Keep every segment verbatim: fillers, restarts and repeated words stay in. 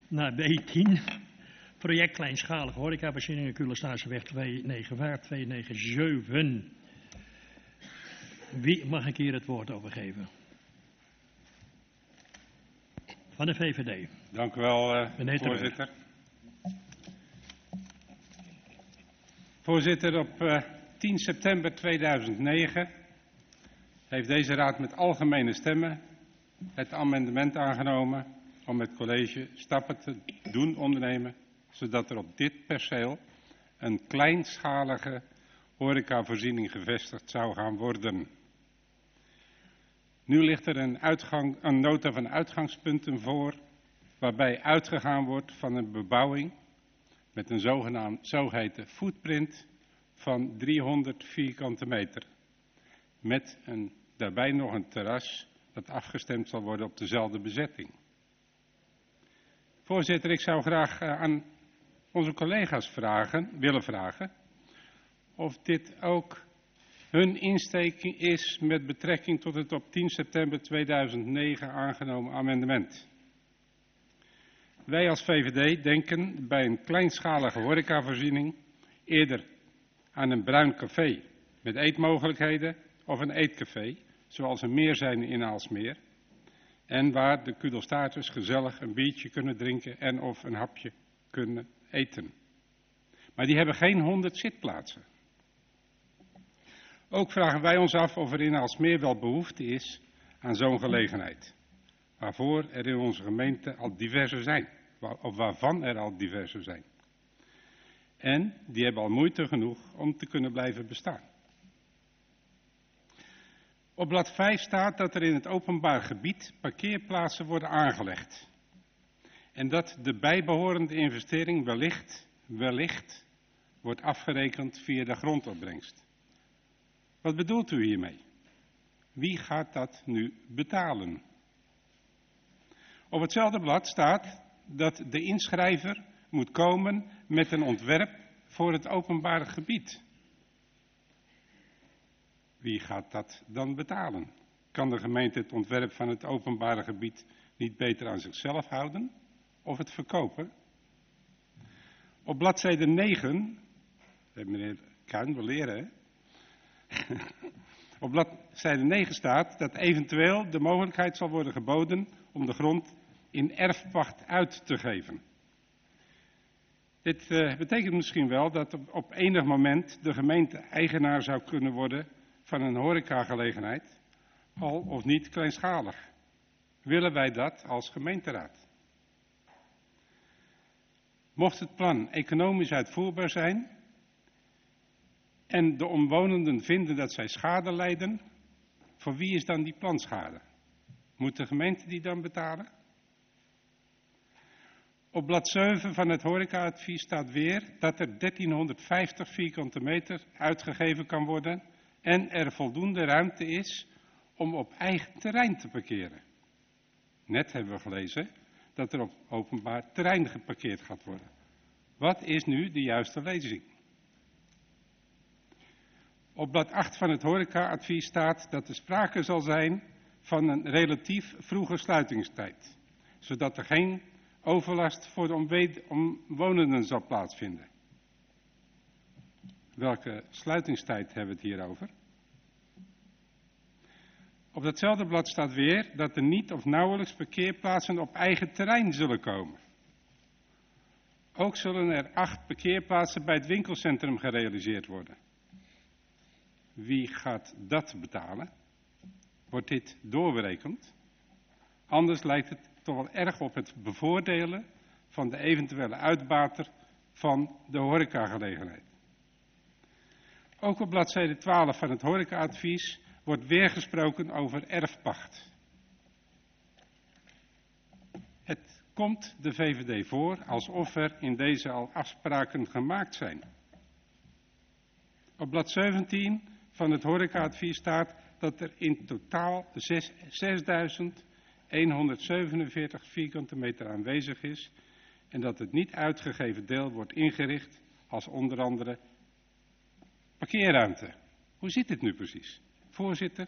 naar B tien. Project kleinschalige horecavoorzieningen, Culemstaanseweg tweehonderdnegenenvijftig, tweehonderdzevenennegentig. Wie mag ik hier het woord over geven? Van de V V D. Dank u wel, uh, Meneer voorzitter. Terug. Voorzitter, op uh, tien september tweeduizend negen heeft deze raad met algemene stemmen het amendement aangenomen om het college stappen te doen ondernemen, zodat er op dit perceel een kleinschalige horecavoorziening gevestigd zou gaan worden. Nu ligt er een, uitgang, een nota van uitgangspunten voor, waarbij uitgegaan wordt van een bebouwing met een zogenaamd zogeheten footprint van driehonderd vierkante meter. Met een, daarbij nog een terras dat afgestemd zal worden op dezelfde bezetting. Voorzitter, ik zou graag uh, aan onze collega's vragen, willen vragen of dit ook hun insteek is met betrekking tot het op tien september tweeduizend negen aangenomen amendement. Wij als V V D denken bij een kleinschalige horecavoorziening eerder aan een bruin café met eetmogelijkheden of een eetcafé, zoals er meer zijn in Aalsmeer, en waar de kudelstaarters gezellig een biertje kunnen drinken en of een hapje kunnen eten. Maar die hebben geen honderd zitplaatsen. Ook vragen wij ons af of er in Aalsmeer wel behoefte is aan zo'n gelegenheid, waarvoor er in onze gemeente al diverse zijn, of waarvan er al diverse zijn. En die hebben al moeite genoeg om te kunnen blijven bestaan. Op blad vijf staat dat er in het openbaar gebied parkeerplaatsen worden aangelegd. En dat de bijbehorende investering wellicht, wellicht wordt afgerekend via de grondopbrengst. Wat bedoelt u hiermee? Wie gaat dat nu betalen? Op hetzelfde blad staat dat de inschrijver moet komen met een ontwerp voor het openbare gebied. Wie gaat dat dan betalen? Kan de gemeente het ontwerp van het openbare gebied niet beter aan zichzelf houden of het verkopen? Op bladzijde negen, meneer Kuin wil leren, hè? Op bladzijde negen staat dat eventueel de mogelijkheid zal worden geboden om de grond in erfpacht uit te geven. Dit uh, betekent misschien wel dat op, op enig moment de gemeente eigenaar zou kunnen worden van een horecagelegenheid, al of niet kleinschalig. Willen wij dat als gemeenteraad? Mocht het plan economisch uitvoerbaar zijn en de omwonenden vinden dat zij schade lijden, voor wie is dan die planschade? Moet de gemeente die dan betalen? Op blad zeven van het horecaadvies staat weer dat er dertienhonderdvijftig vierkante meter uitgegeven kan worden en er voldoende ruimte is om op eigen terrein te parkeren. Net hebben we gelezen dat er op openbaar terrein geparkeerd gaat worden. Wat is nu de juiste lezing? Op blad acht van het horecaadvies staat dat er sprake zal zijn van een relatief vroege sluitingstijd, zodat er geen overlast voor de omwonenden zal plaatsvinden. Welke sluitingstijd hebben we het hier over? Op datzelfde blad staat weer dat er niet of nauwelijks parkeerplaatsen op eigen terrein zullen komen. Ook zullen er acht parkeerplaatsen bij het winkelcentrum gerealiseerd worden. Wie gaat dat betalen? Wordt dit doorberekend? Anders lijkt het toch wel erg op het bevoordelen van de eventuele uitbater van de horecagelegenheid. Ook op bladzijde twaalf van het horecaadvies wordt weer gesproken over erfpacht. Het komt de V V D voor alsof er in deze al afspraken gemaakt zijn. Op blad zeventien van het horecaadvies staat dat er in totaal zesduizend honderdzevenenveertig vierkante meter aanwezig is en dat het niet uitgegeven deel wordt ingericht als onder andere parkeerruimte. Hoe zit dit nu precies? Voorzitter,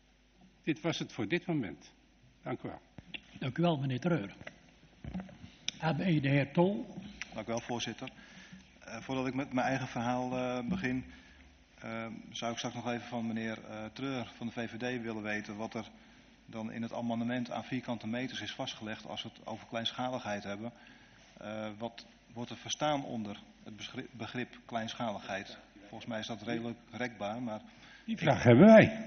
dit was het voor dit moment. Dank u wel. Dank u wel, meneer Treur. A B, de heer Tol. Dank u wel, voorzitter. Uh, voordat ik met mijn eigen verhaal uh, begin, uh, zou ik straks nog even van meneer uh, Treur van de V V D willen weten wat er dan in het amendement aan vierkante meters is vastgelegd als we het over kleinschaligheid hebben. Uh, wat wordt er verstaan onder het begrip, begrip kleinschaligheid? Volgens mij is dat redelijk rekbaar, maar... Die vraag ik... hebben wij.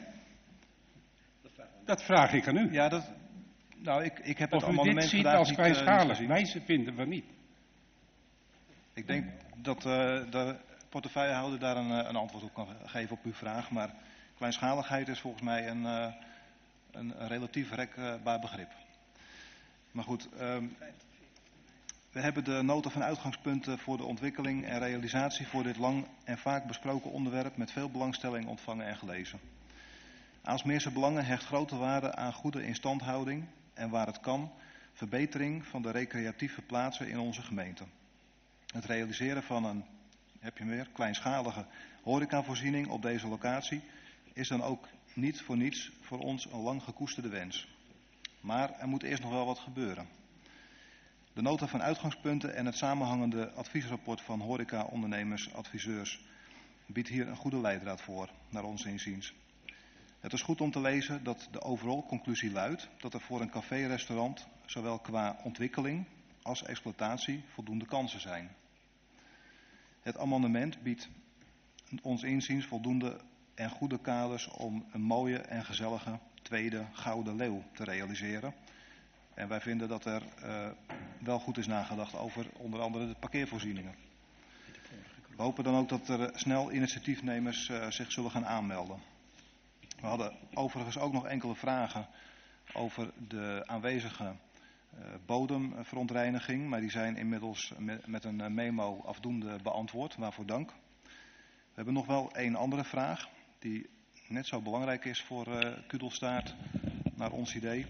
Dat vraag ik aan u. Ja, dat... Nou, ik, ik heb of het amendement dit ziet vandaag als niet, kleinschalig. uh, Wij ze vinden van niet. Ik denk dat uh, de portefeuillehouder daar een, een antwoord op kan geven op uw vraag. Maar kleinschaligheid is volgens mij een, uh, een, een relatief rekbaar begrip. Maar goed, um, we hebben de nota van uitgangspunten voor de ontwikkeling en realisatie voor dit lang en vaak besproken onderwerp met veel belangstelling ontvangen en gelezen. Aalsmeerse Belangen hecht grote waarde aan goede instandhouding en waar het kan, verbetering van de recreatieve plaatsen in onze gemeente. Het realiseren van een, heb je meer, kleinschalige horecavoorziening op deze locatie is dan ook niet voor niets voor ons een lang gekoesterde wens. Maar er moet eerst nog wel wat gebeuren. De nota van uitgangspunten en het samenhangende adviesrapport van horecaondernemers, adviseurs biedt hier een goede leidraad voor, naar ons inziens. Het is goed om te lezen dat de overal conclusie luidt dat er voor een café-restaurant zowel qua ontwikkeling als exploitatie voldoende kansen zijn. Het amendement biedt ons inziens voldoende en goede kaders om een mooie en gezellige tweede Gouden Leeuw te realiseren. En wij vinden dat er uh, wel goed is nagedacht over onder andere de parkeervoorzieningen. We hopen dan ook dat er snel initiatiefnemers uh, zich zullen gaan aanmelden. We hadden overigens ook nog enkele vragen over de aanwezige uh, bodemverontreiniging, maar die zijn inmiddels met, met een memo afdoende beantwoord, waarvoor dank. We hebben nog wel één andere vraag, die net zo belangrijk is voor uh, Kudelstaart, naar ons idee.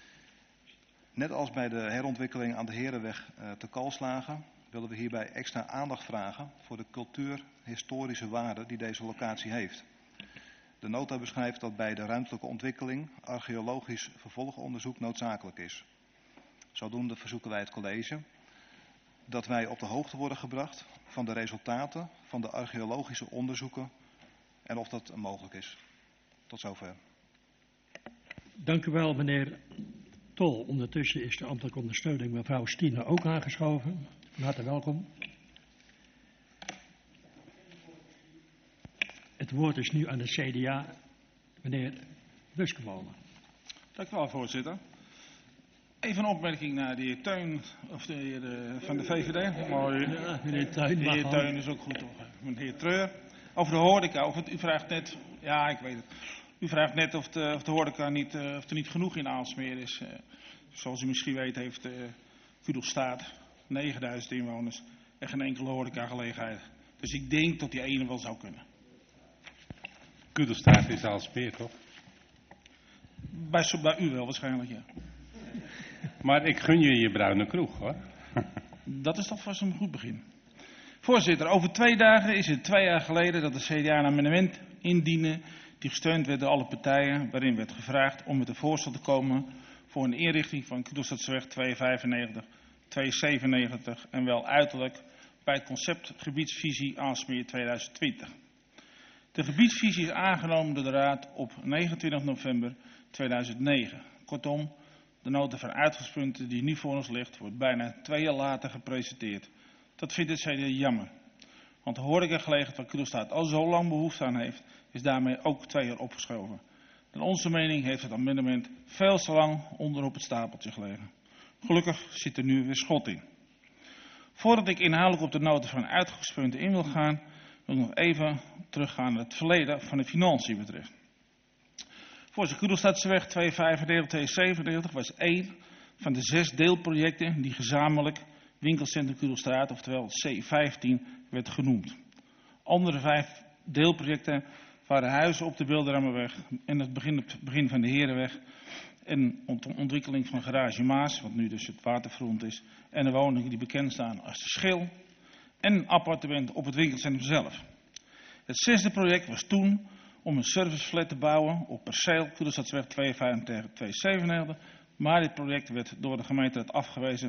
Net als bij de herontwikkeling aan de Herenweg uh, te Kalslagen willen we hierbij extra aandacht vragen voor de cultuurhistorische waarde die deze locatie heeft. De nota beschrijft dat bij de ruimtelijke ontwikkeling archeologisch vervolgonderzoek noodzakelijk is. Zodoende verzoeken wij het college dat wij op de hoogte worden gebracht van de resultaten van de archeologische onderzoeken en of dat mogelijk is. Tot zover. Dank u wel, meneer Tol. Ondertussen is de ambtelijke ondersteuning mevrouw Stine ook aangeschoven. Van harte welkom. Het woord is nu aan de C D A, meneer Buskemolen. Dank u wel, voorzitter. Even een opmerking naar de heer Teun, of de heer uh, van de V V D. Mooi. Ja, meneer Teun. De heer Teun is ook goed, toch? Meneer Treur. Over de horeca, of het, u vraagt net, ja, ik weet het. U vraagt net of de, of de horeca niet, uh, of er niet genoeg in Aalsmeer is. Uh, zoals u misschien weet heeft uh, Kudelstaart negenduizend inwoners en geen enkele horecagelegenheid. Dus ik denk dat die ene wel zou kunnen. Kudelstaart is Aalsmeer, toch? Bij, bij u wel waarschijnlijk, ja. Maar ik gun je je bruine kroeg, hoor. Dat is toch vast een goed begin. Voorzitter, over twee dagen is het twee jaar geleden dat de C D A een amendement indiende die gesteund werd door alle partijen, waarin werd gevraagd om met een voorstel te komen voor een inrichting van Kudelstaatseweg tweehonderdvijfennegentig, tweehonderdzevenennegentig en wel uiterlijk bij het concept gebiedsvisie Aalsmeer tweeduizend twintig. De gebiedsvisie is aangenomen door de Raad op negenentwintig november tweeduizend negen. Kortom, de nota van uitgangspunten die nu voor ons ligt, wordt bijna twee jaar later gepresenteerd. Dat vindt het C D A jammer. Want de horecagelegenheid van Kudelstaart al zo lang behoefte aan heeft, is daarmee ook twee jaar opgeschoven. Naar onze mening heeft het amendement veel te lang onderop het stapeltje gelegen. Gelukkig zit er nu weer schot in. Voordat ik inhoudelijk op de nota van uitgangspunten in wil gaan, wil ik nog even teruggaan naar het verleden van de financiën betreft. Voorzitter, Kudelstaatseweg tweehonderdvijfennegentig, tweehonderdzevenennegentig was één van de zes deelprojecten die gezamenlijk Winkelcentrum Kudelstraat, oftewel C vijftien, werd genoemd. Andere vijf deelprojecten waren huizen op de Bilderhammerweg en het begin, het begin van de Herenweg en ontwikkeling van Garage Maas, wat nu dus het waterfront is, en de woningen die bekend staan als de Schil en een appartement op het winkelcentrum zelf. Het zesde project was toen om een serviceflat te bouwen op perceel Kudelstaatseweg tweehonderdvijfennegentig, tweehonderdzevenennegentig, maar dit project werd door de gemeenteraad afgewezen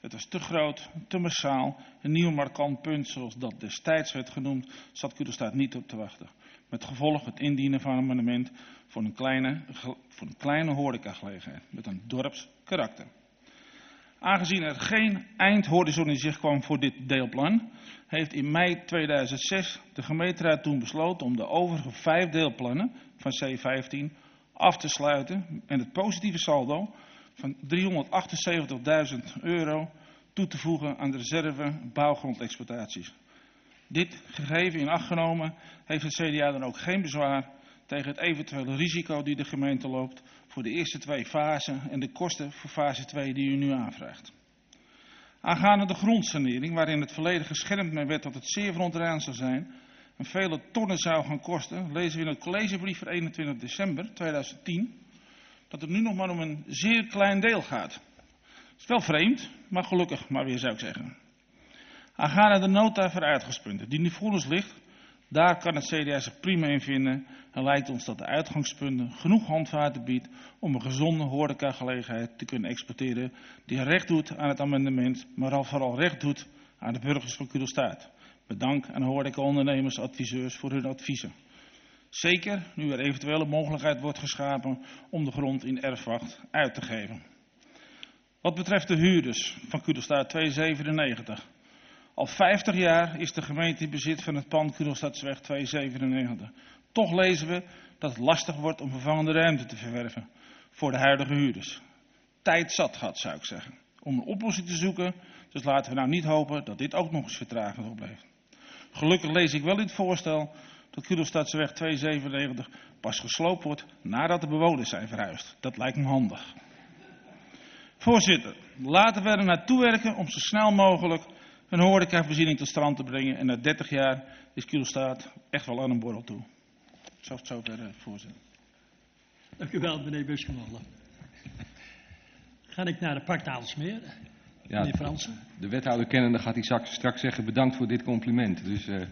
Het was te groot, te massaal. Een nieuw markant punt, zoals dat destijds werd genoemd, zat Kudelstaart niet op te wachten. Met gevolg het indienen van een amendement voor een kleine, voor een kleine horecagelegenheid met een dorpskarakter. Aangezien er geen eindhorizon in zicht kwam voor dit deelplan, heeft in mei tweeduizend zes de gemeenteraad toen besloten om de overige vijf deelplannen van C vijftien af te sluiten en het positieve saldo van driehonderdachtenzeventigduizend euro toe te voegen aan de reserve bouwgrondexploitaties. Dit gegeven in acht genomen heeft het C D A dan ook geen bezwaar tegen het eventuele risico die de gemeente loopt voor de eerste twee fasen en de kosten voor fase twee die u nu aanvraagt. Aangaande de grondsanering, waarin het verleden geschermd mee werd dat het zeer verontreinigd zou zijn en vele tonnen zou gaan kosten, lezen we in het collegebrief van eenentwintig december tweeduizend tien dat het nu nog maar om een zeer klein deel gaat. Het is wel vreemd, maar gelukkig maar weer zou ik zeggen. Aangaande de nota voor uitgangspunten die nu voor ons ligt, daar kan het C D A zich prima in vinden en lijkt ons dat de uitgangspunten genoeg handvaten biedt om een gezonde horecagelegenheid te kunnen exporteren die recht doet aan het amendement, maar vooral recht doet aan de burgers van Kudelstaart. Met dank aan horecaondernemers, adviseurs voor hun adviezen. Zeker nu er eventuele mogelijkheid wordt geschapen om de grond in erfwacht uit te geven. Wat betreft de huurders van Kudelstaart tweehonderdzevenennegentig. Al vijftig jaar is de gemeente in bezit van het pand Kudelstaartseweg tweehonderdzevenennegentig. Toch lezen we dat het lastig wordt om vervangende ruimte te verwerven voor de huidige huurders. Tijd zat gehad, zou ik zeggen, om een oplossing te zoeken. Dus laten we nou niet hopen dat dit ook nog eens vertraging oplevert. Gelukkig lees ik wel in het voorstel dat Kudelstaartseweg tweehonderdzevenennegentig pas gesloopt wordt nadat de bewoners zijn verhuisd. Dat lijkt me handig. Voorzitter, laten we er naartoe werken om zo snel mogelijk een horecavoorziening tot stand te brengen. En na dertig jaar is Kudelstaart echt wel aan een borrel toe. Zo zover, voorzitter. Dank u wel, meneer Buskemolle. Ga ik naar de Park Aalsmeer. Ja, meneer Fransen. De wethouder kennende gaat hij straks, straks zeggen bedankt voor dit compliment. Dus, uh...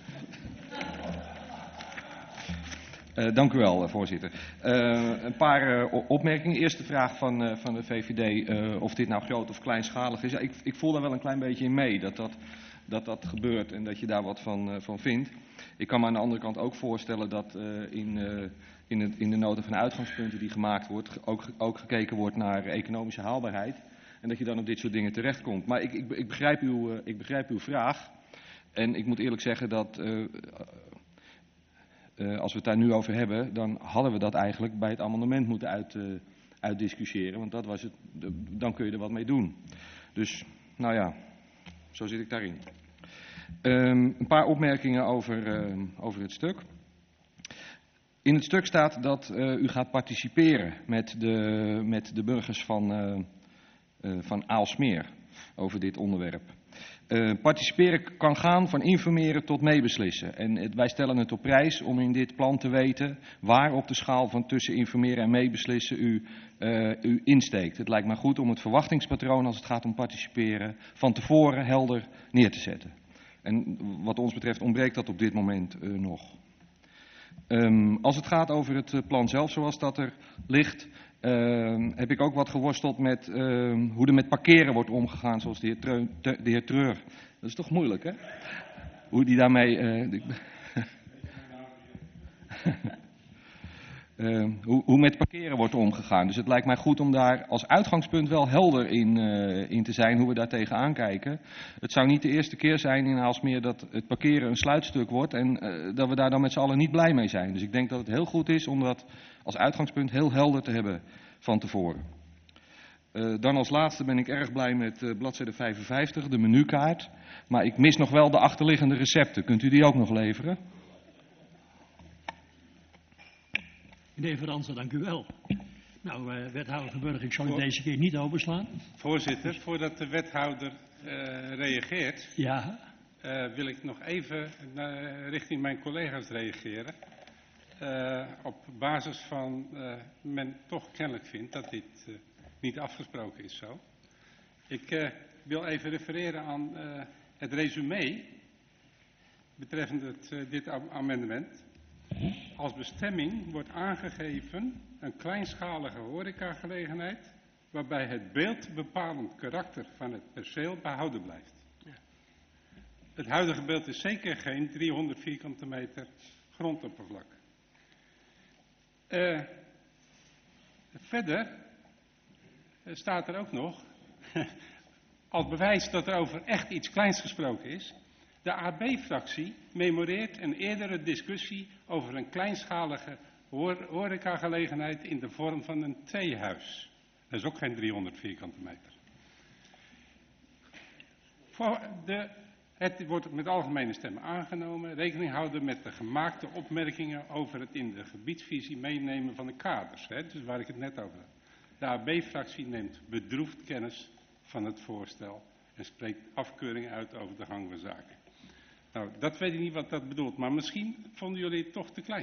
uh, dank u wel, voorzitter. Uh, een paar uh, opmerkingen. Eerste vraag van, uh, van de V V D, uh, of dit nou groot of kleinschalig is. Ja, ik, ik voel daar wel een klein beetje in mee dat dat, dat, dat gebeurt en dat je daar wat van, uh, van vindt. Ik kan me aan de andere kant ook voorstellen dat uh, in, uh, in, het, in de nota van uitgangspunten die gemaakt wordt ook, ook gekeken wordt naar economische haalbaarheid. En dat je dan op dit soort dingen terechtkomt. Maar ik, ik, ik, begrijp, uw, uh, ik begrijp uw vraag. En ik moet eerlijk zeggen dat uh, uh, als we het daar nu over hebben, dan hadden we dat eigenlijk bij het amendement moeten uit, uh, uitdiscussiëren. Want dat was het, de, dan kun je er wat mee doen. Dus, nou ja, zo zit ik daarin. Um, een paar opmerkingen over, uh, over het stuk. In het stuk staat dat uh, u gaat participeren met de, met de burgers van, uh, uh, van Aalsmeer over dit onderwerp. Uh, participeren kan gaan van informeren tot meebeslissen. En het, wij stellen het op prijs om in dit plan te weten waar op de schaal van tussen informeren en meebeslissen u, uh, u insteekt. Het lijkt mij goed om het verwachtingspatroon als het gaat om participeren van tevoren helder neer te zetten. En wat ons betreft ontbreekt dat op dit moment uh, nog. Um, als het gaat over het uh, plan zelf zoals dat er ligt, uh, heb ik ook wat geworsteld met uh, hoe er met parkeren wordt omgegaan, zoals de heer, Treu, de heer Treur. Dat is toch moeilijk, hè? Hoe die daarmee... Uh, Uh, hoe, hoe met parkeren wordt omgegaan. Dus het lijkt mij goed om daar als uitgangspunt wel helder in, uh, in te zijn hoe we daar tegenaan kijken. Het zou niet de eerste keer zijn in Aalsmeer dat het parkeren een sluitstuk wordt en uh, dat we daar dan met z'n allen niet blij mee zijn. Dus ik denk dat het heel goed is om dat als uitgangspunt heel helder te hebben van tevoren. Uh, dan als laatste ben ik erg blij met uh, bladzijde vijfenvijftig, de menukaart. Maar ik mis nog wel de achterliggende recepten. Kunt u die ook nog leveren? Meneer Fransen, dank u wel. Nou, uh, wethouder Verburg, ik zal u deze keer niet overslaan. Voorzitter, voordat de wethouder uh, reageert, ja. uh, wil ik nog even uh, richting mijn collega's reageren. Uh, op basis van uh, men toch kennelijk vindt dat dit uh, niet afgesproken is zo. Ik uh, wil even refereren aan uh, het resume betreffende het, uh, dit amendement. Als bestemming wordt aangegeven een kleinschalige horecagelegenheid waarbij het beeldbepalend karakter van het perceel behouden blijft. Ja. Het huidige beeld is zeker geen driehonderd vierkante meter grondoppervlak. Uh, verder uh, staat er ook nog, als bewijs dat er over echt iets kleins gesproken is, de A B-fractie memoreert een eerdere discussie over een kleinschalige horecagelegenheid in de vorm van een theehuis. Dat is ook geen driehonderd vierkante meter. Voor de, het wordt met algemene stemmen aangenomen. Rekening houden met de gemaakte opmerkingen over het in de gebiedsvisie meenemen van de kaders. Hè, dus waar ik het net over had. De A B-fractie neemt bedroefd kennis van het voorstel en spreekt afkeuring uit over de gang van zaken. Nou, dat weet ik niet wat dat bedoelt, maar misschien vonden jullie het toch te klein.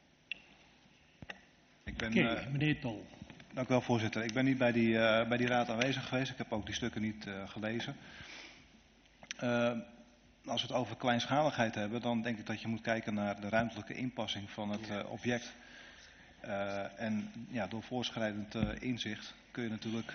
Ik ben, Oké, uh, meneer Tol. Dank u wel, voorzitter. Ik ben niet bij die, uh, bij die raad aanwezig geweest. Ik heb ook die stukken niet uh, gelezen. Uh, als we het over kleinschaligheid hebben, dan denk ik dat je moet kijken naar de ruimtelijke inpassing van het uh, object. Uh, en ja, door voorschrijdend uh, inzicht kun je natuurlijk...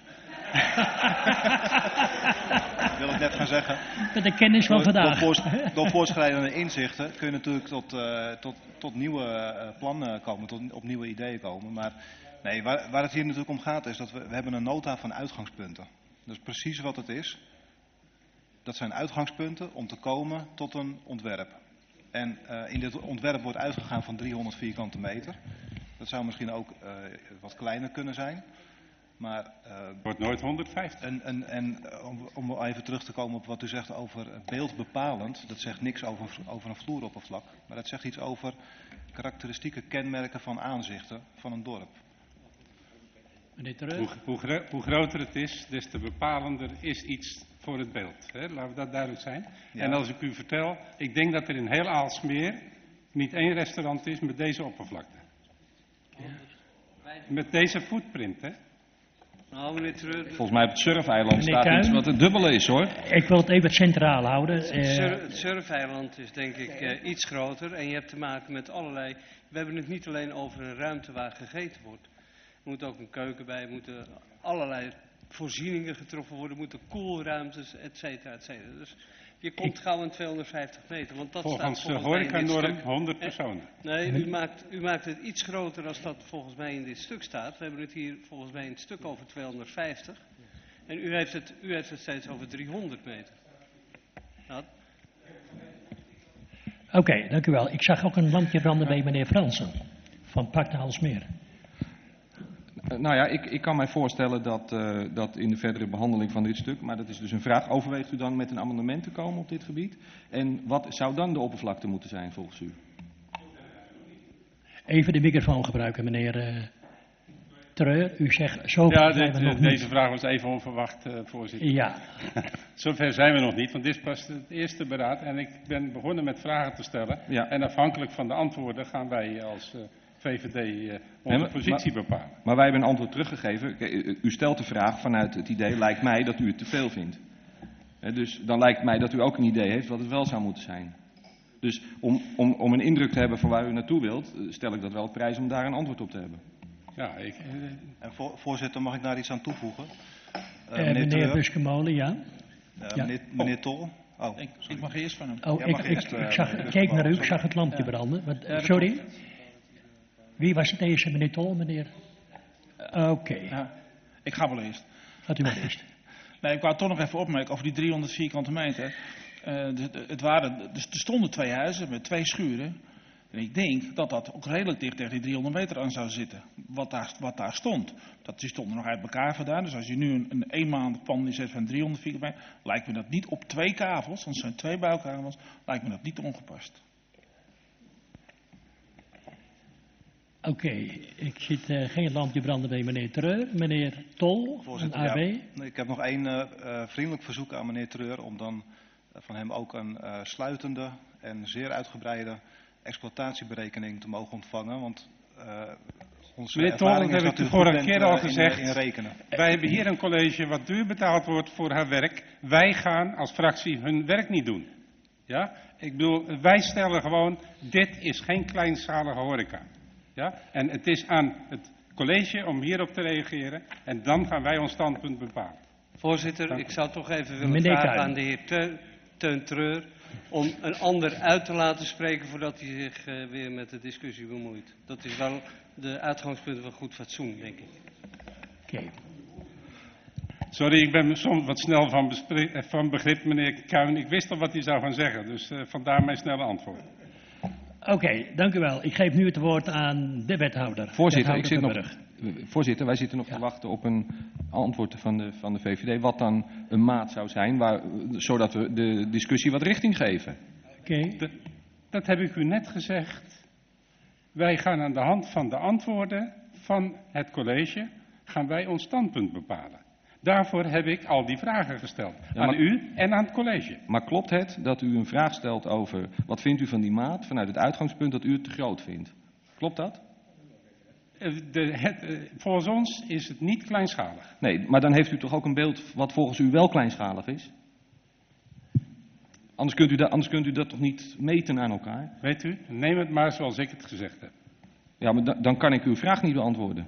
wil ik net gaan zeggen. Met de kennis van door, vandaag. Door, voor, door voorschrijdende inzichten kun je natuurlijk tot, uh, tot, tot nieuwe uh, plannen komen, tot, op nieuwe ideeën komen. Maar nee, waar, waar het hier natuurlijk om gaat is dat we, we hebben een nota van uitgangspunten. Dat is precies wat het is. Dat zijn uitgangspunten om te komen tot een ontwerp. En uh, in dit ontwerp wordt uitgegaan van driehonderd vierkante meter. Dat zou misschien ook uh, wat kleiner kunnen zijn. Maar, uh, wordt nooit honderdvijftig. En, en, en om, om even terug te komen op wat u zegt over beeldbepalend. Dat zegt niks over, over een vloeroppervlak. Maar dat zegt iets over karakteristieke kenmerken van aanzichten van een dorp. Meneer Terug. Hoe, hoe, gro hoe groter het is, des te bepalender is iets voor het beeld. Hè? Laten we dat duidelijk zijn. Ja. En als ik u vertel, ik denk dat er in heel Aalsmeer niet één restaurant is met deze oppervlakte. Ja. Met deze footprint, hè? Nou, meneer Treur... Volgens mij op het surfeiland staat Kuijn, iets wat het dubbele is, hoor. Ik wil het even centraal houden. Het, uh, sur het surfeiland is denk ik uh, iets groter en je hebt te maken met allerlei... We hebben het niet alleen over een ruimte waar gegeten wordt. Er moet ook een keuken bij, er moeten allerlei voorzieningen getroffen worden, er moeten koelruimtes, et cetera, et cetera. Dus je komt ik, gauw aan tweehonderdvijftig meter, want dat volgens staat volgens de horecanorm stuk, honderd personen. Nee, u maakt, u maakt het iets groter dan dat volgens mij in dit stuk staat. We hebben het hier volgens mij in het stuk over tweehonderdvijftig. En u heeft het, u heeft het steeds over driehonderd meter. Nou, Oké, okay, dank u wel. Ik zag ook een lampje branden bij meneer Fransen van Pak de Aalsmeer. Nou ja, ik, ik kan mij voorstellen dat, uh, dat in de verdere behandeling van dit stuk, maar dat is dus een vraag, overweegt u dan met een amendement te komen op dit gebied? En wat zou dan de oppervlakte moeten zijn volgens u? Even de microfoon gebruiken, meneer uh, Treur. U zegt zo. Ja, dit, uh, deze niet. vraag was even onverwacht, uh, voorzitter. Ja. Zover zijn we nog niet, want dit is pas het eerste beraad en ik ben begonnen met vragen te stellen. Ja. En afhankelijk van de antwoorden gaan wij als... Uh, V V D uh, onze nee, positie maar, bepalen. Maar wij hebben een antwoord teruggegeven. U stelt de vraag vanuit het idee, lijkt mij, dat u het te veel vindt. He, dus dan lijkt mij dat u ook een idee heeft wat het wel zou moeten zijn. Dus om, om, om een indruk te hebben van waar u naartoe wilt, stel ik dat wel op prijs om daar een antwoord op te hebben. Ja, ik, uh, en voor, voorzitter, mag ik daar iets aan toevoegen? Uh, uh, meneer meneer Buskemolen, ja. Uh, ja. Meneer, meneer oh. Tol. Oh, ik, ik mag eerst van hem. Oh, ja, ik, ik, eerst, uh, ik, zag, ik keek naar u, ik zag het lampje ja. branden. Wat, uh, sorry? Wie was het deze, meneer Tol, meneer? Oké. Okay. Ja, ik ga wel eerst. Gaat u wel eerst. Nee, ik wou toch nog even opmerken over die driehonderd vierkante meter. Uh, de, de, het waren, er stonden twee huizen met twee schuren. En ik denk dat dat ook redelijk dicht tegen die driehonderd meter aan zou zitten. Wat daar, wat daar stond. Dat die stonden nog uit elkaar vandaan. Dus als je nu een, een eenmalig plan inzet van driehonderd vierkante meter, lijkt me dat niet op twee kavels, want het zijn twee bij elkaar was, lijkt me dat niet ongepast. Oké, okay, ik ziet uh, geen lampje branden bij meneer Treur. Meneer Tol, van A B. Ja, ik heb nog één uh, uh, vriendelijk verzoek aan meneer Treur om dan uh, van hem ook een uh, sluitende en zeer uitgebreide exploitatieberekening te mogen ontvangen. Want uh, onze meneer Tol, dat heb ik de vorige keer al gezegd. In, in rekenen. Wij hebben hier een college wat duur betaald wordt voor haar werk. Wij gaan als fractie hun werk niet doen. Ja? Ik bedoel, wij stellen gewoon, dit is geen kleinschalige horeca. Ja? En het is aan het college om hierop te reageren en dan gaan wij ons standpunt bepalen. Voorzitter, Dank u. ik zou toch even willen Meneer vragen Kuijnen. aan de heer Teun, Teun Treur om een ander uit te laten spreken voordat hij zich uh, weer met de discussie bemoeit. Dat is wel de uitgangspunt van goed fatsoen, denk ik. Oké. Okay. Sorry, ik ben soms wat snel van, bespre- van begrip, meneer Kuijn. Ik wist al wat hij zou gaan zeggen, dus uh, vandaar mijn snelle antwoord. Oké, okay, dank u wel. Ik geef nu het woord aan de wethouder. Voorzitter, wethouder ik zit nog, voorzitter wij zitten nog ja. te wachten op een antwoord van de, van de V V D. Wat dan een maat zou zijn, waar, zodat we de discussie wat richting geven. Oké. Okay. Dat, dat heb ik u net gezegd. Wij gaan aan de hand van de antwoorden van het college, gaan wij ons standpunt bepalen. Daarvoor heb ik al die vragen gesteld. Ja, aan maar, u en aan het college. Maar klopt het dat u een vraag stelt over wat vindt u van die maat vanuit het uitgangspunt dat u het te groot vindt? Klopt dat? De, het, volgens ons is het niet kleinschalig. Nee, maar dan heeft u toch ook een beeld wat volgens u wel kleinschalig is? Anders kunt u dat, anders kunt u dat toch niet meten aan elkaar? Weet u, neem het maar zoals ik het gezegd heb. Ja, maar da, dan kan ik uw vraag niet beantwoorden.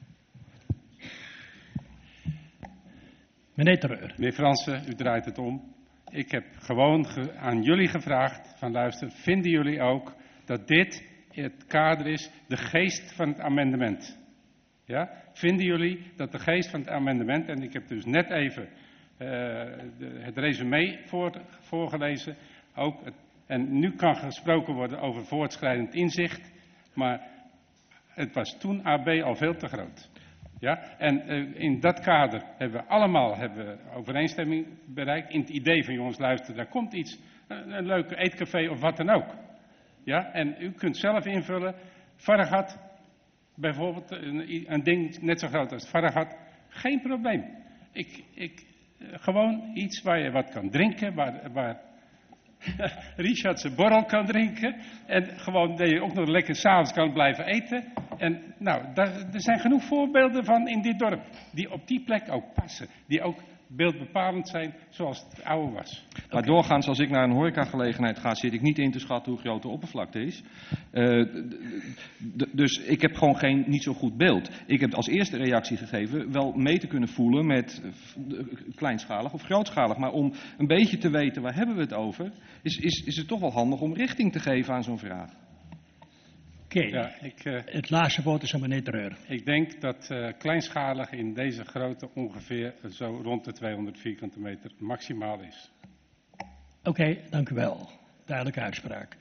Meneer Treur. Meneer Fransen, u draait het om. Ik heb gewoon ge- aan jullie gevraagd van luister, vinden jullie ook dat dit het kader is, de geest van het amendement? Ja? Vinden jullie dat de geest van het amendement, en ik heb dus net even uh, de, het resume voor, voorgelezen, ook het, en nu kan gesproken worden over voortschrijdend inzicht, maar het was toen A B al veel te groot. Ja, en uh, in dat kader hebben we allemaal hebben we overeenstemming bereikt. In het idee van jongens luister, daar komt iets. Een, een leuk eetcafé of wat dan ook. Ja, en u kunt zelf invullen. Farragat, bijvoorbeeld een, een ding net zo groot als Farragat. Geen probleem. Ik, ik, uh, gewoon iets waar je wat kan drinken. Waar, waar Richard zijn borrel kan drinken. En gewoon dat je ook nog lekker s'avonds kan blijven eten. En nou, daar, er zijn genoeg voorbeelden van in dit dorp. Die op die plek ook passen. Die ook beeldbepalend zijn zoals het oude was. Maar okay. Doorgaans als ik naar een horecagelegenheid ga, zit ik niet in te schatten hoe groot de oppervlakte is. Uh, d- d- dus ik heb gewoon geen, niet zo goed beeld. Ik heb als eerste reactie gegeven wel mee te kunnen voelen met uh, kleinschalig of grootschalig. Maar om een beetje te weten waar hebben we het over, is, is, is het toch wel handig om richting te geven aan zo'n vraag. Oké, okay. Ja, uh, het laatste woord is aan meneer Treur. Ik denk dat uh, kleinschalig in deze grootte ongeveer uh, zo rond de tweehonderd vierkante meter maximaal is. Oké, okay, dank u wel. Duidelijke uitspraak.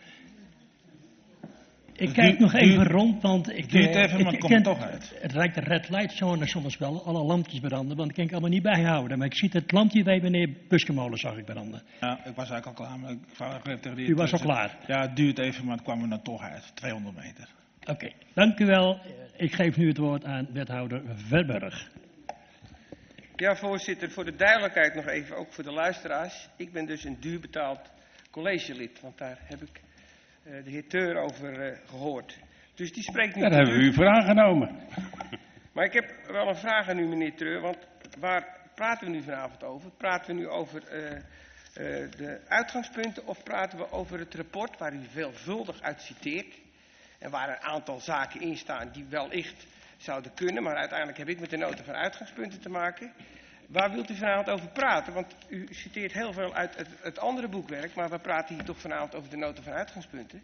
Ik kijk du- nog even du- rond, want ik... Duurt uh, even, maar het komt er toch uit. Het lijkt de red light zone soms wel, alle lampjes branden, want ik kan ik allemaal niet bijhouden. Maar ik zie het lampje bij meneer Buskemolen zag ik branden. Ja, ik was eigenlijk al klaar, maar ik vraag tegen die... U was al klaar? Ja, het duurt even, maar het kwam er dan toch uit. tweehonderd meter. Oké, okay, dank u wel. Ik geef nu het woord aan wethouder Verburg. Ja, voorzitter, voor de duidelijkheid nog even, ook voor de luisteraars. Ik ben dus een duurbetaald collegelid, want daar heb ik uh, de heer Teur over uh, gehoord. Dus die spreekt niet. Daar hebben we u voor aangenomen. Maar ik heb wel een vraag aan u, meneer Teur, want waar praten we nu vanavond over? Praten we nu over uh, uh, de uitgangspunten of praten we over het rapport waar u veelvuldig uit citeert? En waar een aantal zaken in staan die wellicht zouden kunnen, maar uiteindelijk heb ik met de nota van uitgangspunten te maken. Waar wilt u vanavond over praten? Want u citeert heel veel uit het, het andere boekwerk, maar we praten hier toch vanavond over de nota van uitgangspunten.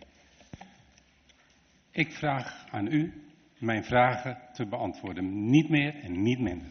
Ik vraag aan u mijn vragen te beantwoorden. Niet meer en niet minder.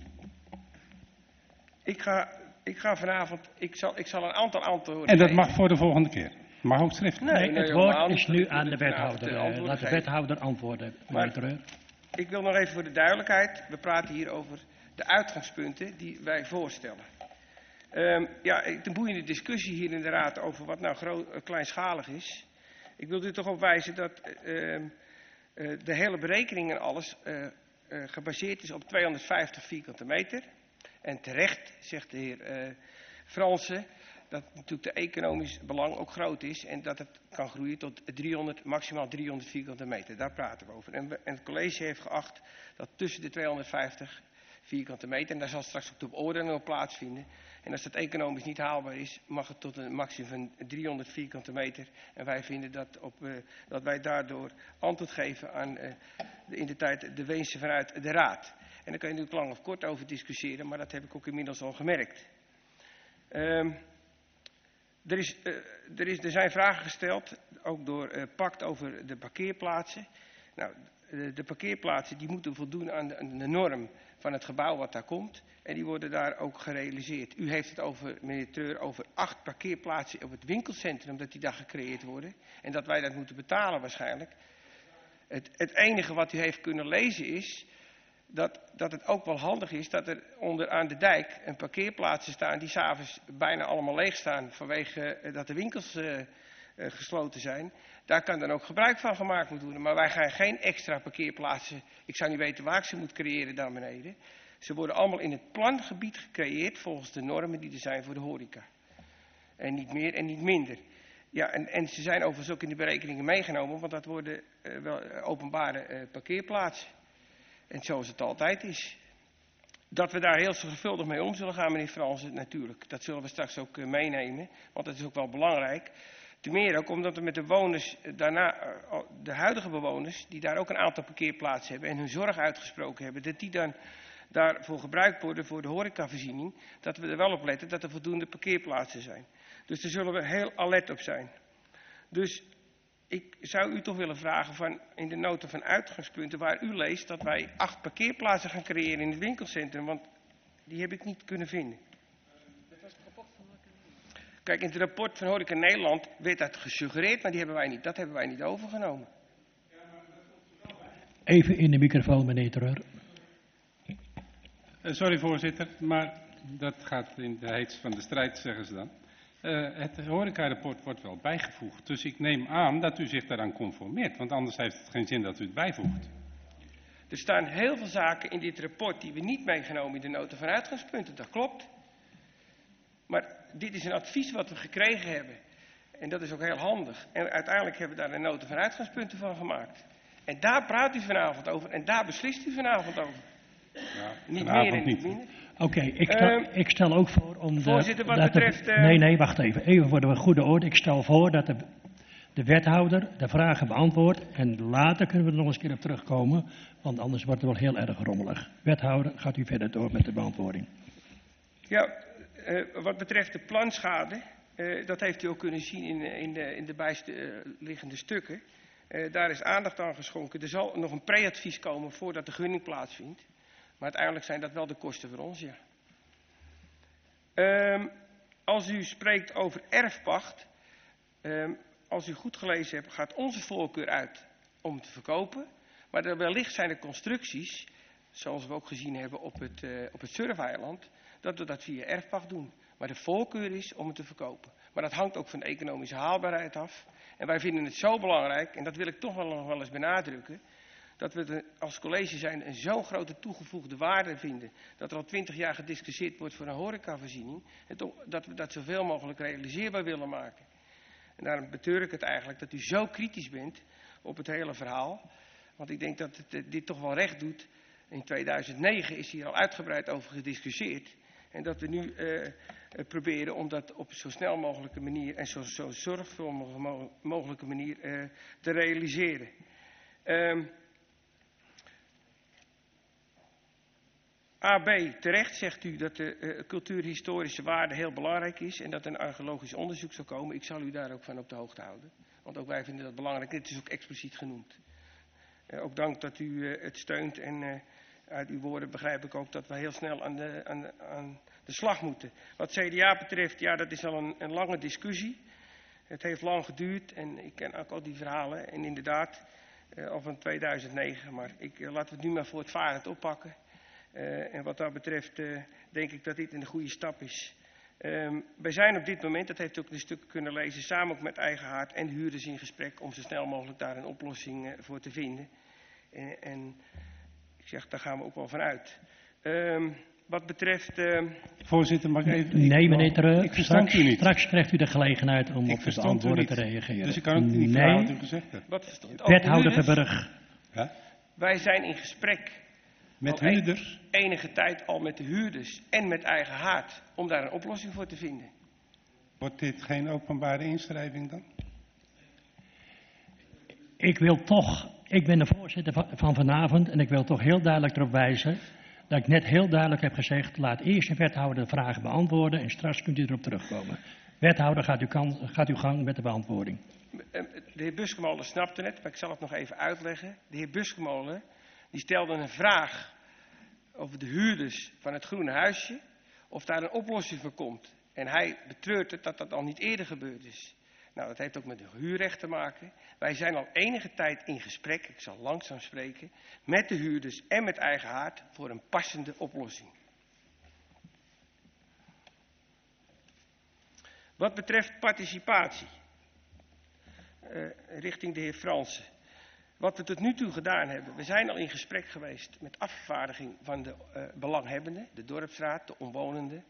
Ik ga, ik ga vanavond, ik zal, ik zal een aantal antwoorden En dat geven. mag voor de volgende keer. Mag ook schriftelijk. Nee, Nee, het nee, woord helemaal is niet. nu Ik aan wil de het vanavond wethouder. de Uh, antwoorden laat de geven. wethouder antwoorden, meneer Maar- Treur. Ik wil nog even voor de duidelijkheid, we praten hier over de uitgangspunten die wij voorstellen. Um, ja, een boeiende discussie hier in de raad over wat nou groot, uh, kleinschalig is. Ik wil u toch op wijzen dat uh, uh, de hele berekening en alles uh, uh, gebaseerd is op tweehonderdvijftig vierkante meter. En terecht, zegt de heer uh, Fransen, dat natuurlijk de economisch belang ook groot is en dat het kan groeien tot driehonderd, maximaal driehonderd vierkante meter. Daar praten we over. En, we, en het college heeft geacht dat tussen de tweehonderdvijftig vierkante meter, en daar zal straks ook de beoordeling op plaatsvinden. En als dat economisch niet haalbaar is, mag het tot een maximum van driehonderd vierkante meter. En wij vinden dat, op, uh, dat wij daardoor antwoord geven aan uh, in de tijd de wensen vanuit de Raad. En daar kan je natuurlijk lang of kort over discussiëren, maar dat heb ik ook inmiddels al gemerkt. Um, er, is, uh, er, is, er zijn vragen gesteld, ook door uh, Pact, over de parkeerplaatsen. Nou, de, de parkeerplaatsen die moeten voldoen aan de, aan de norm van het gebouw wat daar komt. En die worden daar ook gerealiseerd. U heeft het over, meneer Treur, over acht parkeerplaatsen op het winkelcentrum, dat die daar gecreëerd worden. En dat wij dat moeten betalen waarschijnlijk. Het, het enige wat u heeft kunnen lezen is dat, dat het ook wel handig is dat er onder aan de dijk een parkeerplaatsen staan die s'avonds bijna allemaal leeg staan vanwege uh, dat de winkels uh, uh, gesloten zijn. Daar kan dan ook gebruik van gemaakt moeten worden. Maar wij gaan geen extra parkeerplaatsen, ik zou niet weten waar ik ze moet creëren daar beneden. Ze worden allemaal in het plangebied gecreëerd volgens de normen die er zijn voor de horeca. En niet meer en niet minder. Ja, en, en ze zijn overigens ook in de berekeningen meegenomen, want dat worden uh, wel openbare uh, parkeerplaatsen. En zoals het altijd is. Dat we daar heel zorgvuldig mee om zullen gaan, meneer Fransen, natuurlijk. Dat zullen we straks ook uh, meenemen, want dat is ook wel belangrijk. Ten meer ook omdat we met de bewoners, daarna, uh, de huidige bewoners, die daar ook een aantal parkeerplaatsen hebben en hun zorg uitgesproken hebben, dat die dan daarvoor gebruikt worden voor de horecavoorziening, dat we er wel op letten dat er voldoende parkeerplaatsen zijn. Dus daar zullen we heel alert op zijn. Dus ik zou u toch willen vragen van in de nota van uitgangspunten waar u leest dat wij acht parkeerplaatsen gaan creëren in het winkelcentrum, want die heb ik niet kunnen vinden. Kijk, in het rapport van Horeca Nederland werd dat gesuggereerd, maar die hebben wij niet, dat hebben wij niet overgenomen. Even in de microfoon, meneer Treur. Uh, sorry voorzitter, maar dat gaat in de heetste van de strijd, zeggen ze dan. Uh, het horecarapport wordt wel bijgevoegd, dus ik neem aan dat u zich daaraan conformeert, want anders heeft het geen zin dat u het bijvoegt. Er staan heel veel zaken in dit rapport die we niet meegenomen in de nota van uitgangspunten, dat klopt. Maar dit is een advies wat we gekregen hebben en dat is ook heel handig. En uiteindelijk hebben we daar een nota van uitgangspunten van gemaakt. En daar praat u vanavond over en daar beslist u vanavond over. Ja, niet meer en niet minder. Oké, okay, ik, stel, uh, ik stel ook voor om de... Voorzitter, wat dat betreft... De, nee, nee, wacht even. Even voor de goede orde. Ik stel voor dat de, de wethouder de vragen beantwoordt. En later kunnen we er nog eens een keer op terugkomen. Want anders wordt het wel heel erg rommelig. Wethouder, gaat u verder door met de beantwoording. Ja, uh, wat betreft de planschade... Uh, dat heeft u ook kunnen zien in, in de, in de bijliggende stukken. Uh, daar is aandacht aan geschonken. Er zal nog een pre-advies komen voordat de gunning plaatsvindt. Maar uiteindelijk zijn dat wel de kosten voor ons, ja. Um, als u spreekt over erfpacht, um, als u goed gelezen hebt, gaat onze voorkeur uit om te verkopen. Maar er wellicht zijn er constructies, zoals we ook gezien hebben op het, uh, op het surfeiland, dat we dat via erfpacht doen. Maar de voorkeur is om het te verkopen. Maar dat hangt ook van de economische haalbaarheid af. En wij vinden het zo belangrijk, en dat wil ik toch wel nog wel eens benadrukken, dat we als college zijn een zo'n grote toegevoegde waarde vinden, dat er al twintig jaar gediscussieerd wordt voor een horecavoorziening, en toch, dat we dat zoveel mogelijk realiseerbaar willen maken. En daarom betreur ik het eigenlijk dat u zo kritisch bent op het hele verhaal, want ik denk dat het dit toch wel recht doet. In tweeduizend negen is hier al uitgebreid over gediscussieerd. En dat we nu uh, proberen om dat op zo snel mogelijke manier en zo, zo zorgvuldig mogelijke manier uh, te realiseren. Um, A B, terecht zegt u dat de uh, cultuurhistorische waarde heel belangrijk is en dat een archeologisch onderzoek zal komen. Ik zal u daar ook van op de hoogte houden, want ook wij vinden dat belangrijk. Dit is ook expliciet genoemd. Uh, ook dank dat u uh, het steunt en uh, uit uw woorden begrijp ik ook dat we heel snel aan de, aan, aan de slag moeten. Wat C D A betreft, ja, dat is al een, een lange discussie. Het heeft lang geduurd en ik ken ook al die verhalen en inderdaad uh, al van tweeduizend negen. Maar ik, uh, laten we het nu maar voor het varend oppakken. Uh, en wat dat betreft uh, denk ik dat dit een goede stap is. Um, wij zijn op dit moment, dat heeft u ook in de stukken kunnen lezen, samen ook met Eigen Haard en de huurders in gesprek om zo snel mogelijk daar een oplossing uh, voor te vinden. Uh, en ik zeg, daar gaan we ook wel van uit. Um, wat betreft... Uh, Voorzitter, mag ik even... Nee, meneer Treur, ik verstand straks, u niet. Straks krijgt u de gelegenheid om ik op de antwoorden te reageren. Dus ik kan ook niet nee. vragen wat u gezegd hebt. Wat verstand? Wethouder Verburg. Ja? Wij zijn in gesprek... Met huurders? Enige tijd al met de huurders en met Eigen Haard om daar een oplossing voor te vinden. Wordt dit geen openbare inschrijving dan? Ik wil toch Ik ben de voorzitter van, van vanavond en ik wil toch heel duidelijk erop wijzen dat ik net heel duidelijk heb gezegd, laat eerst de wethouder de vragen beantwoorden en straks kunt u erop terugkomen. Wethouder, gaat u, kan, gaat uw gang met de beantwoording. De heer Buskemolen snapte het, maar ik zal het nog even uitleggen. De heer Buskemolen die stelde een vraag over de huurders van het Groene Huisje, of daar een oplossing voor komt. En hij betreurt het dat dat al niet eerder gebeurd is. Nou, dat heeft ook met de huurrecht te maken. Wij zijn al enige tijd in gesprek, ik zal langzaam spreken, met de huurders en met Eigen Haard voor een passende oplossing. Wat betreft participatie, uh, richting de heer Fransen. Wat we tot nu toe gedaan hebben, we zijn al in gesprek geweest met afvaardiging van de uh, belanghebbenden, de dorpsraad, de omwonenden.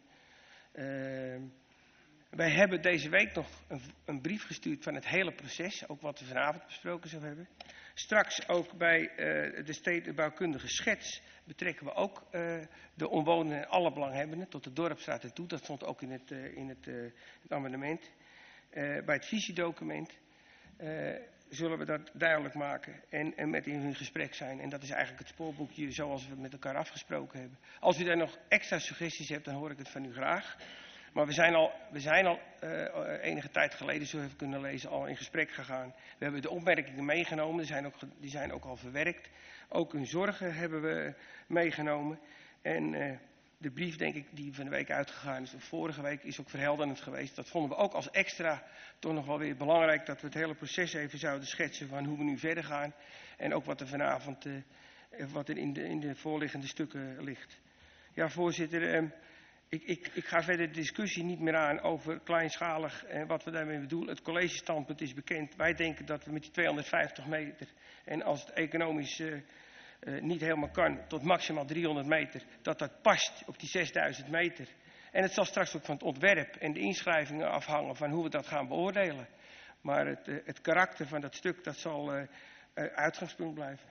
Uh, wij hebben deze week nog een, een brief gestuurd van het hele proces, ook wat we vanavond besproken zullen hebben. Straks ook bij uh, de stedenbouwkundige schets betrekken we ook uh, de omwonenden en alle belanghebbenden tot de dorpsraad en toe. Dat stond ook in het, uh, in het, uh, het amendement. Uh, bij het visiedocument uh, zullen we dat duidelijk maken en, en met in hun gesprek zijn. En dat is eigenlijk het spoorboekje zoals we het met elkaar afgesproken hebben. Als u daar nog extra suggesties hebt, dan hoor ik het van u graag. Maar we zijn al, we zijn al uh, enige tijd geleden, zo hebben we kunnen lezen, al in gesprek gegaan. We hebben de opmerkingen meegenomen, die zijn ook, die zijn ook al verwerkt. Ook hun zorgen hebben we meegenomen. En uh, de brief, denk ik, die van de week uitgegaan is, of vorige week, is ook verhelderend geweest. Dat vonden we ook als extra toch nog wel weer belangrijk, dat we het hele proces even zouden schetsen van hoe we nu verder gaan. En ook wat er vanavond, uh, wat er in de, in de voorliggende stukken ligt. Ja, voorzitter, uh, ik, ik, ik ga verder de discussie niet meer aan over kleinschalig en wat we daarmee bedoelen. Het collegestandpunt is bekend. Wij denken dat we met die tweehonderdvijftig meter en als het economisch uh, uh, niet helemaal kan, tot maximaal driehonderd meter, dat dat past op die zesduizend meter. En het zal straks ook van het ontwerp en de inschrijvingen afhangen van hoe we dat gaan beoordelen. Maar het, uh, het karakter van dat stuk, dat zal uh, uh, uitgangspunt blijven.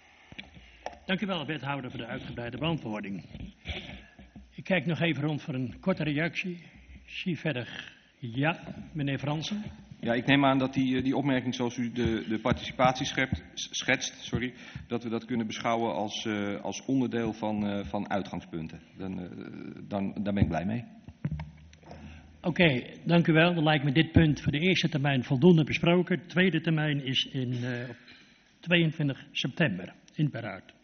Dank u wel, wethouder, voor de uitgebreide beantwoording. Ik kijk nog even rond voor een korte reactie. Ik zie verder, ja, meneer Fransen. Ja, ik neem aan dat die, die opmerking zoals u de, de participatie schept, schetst, sorry, dat we dat kunnen beschouwen als, uh, als onderdeel van, uh, van uitgangspunten. Dan, uh, dan, daar ben ik blij mee. Oké, okay, dank u wel. Dan lijkt me dit punt voor de eerste termijn voldoende besproken. De tweede termijn is in, uh, op tweeëntwintig september in Berhout.